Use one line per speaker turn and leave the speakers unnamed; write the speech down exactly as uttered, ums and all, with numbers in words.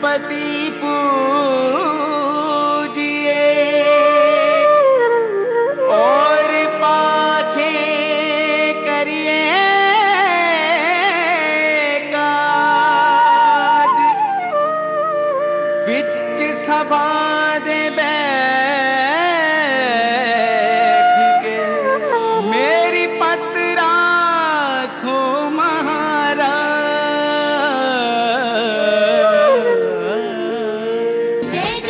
गणपति पूजिए और पाछे करिए काज। बिच सभा दे बैठ के मेरी पत राखो महाराज।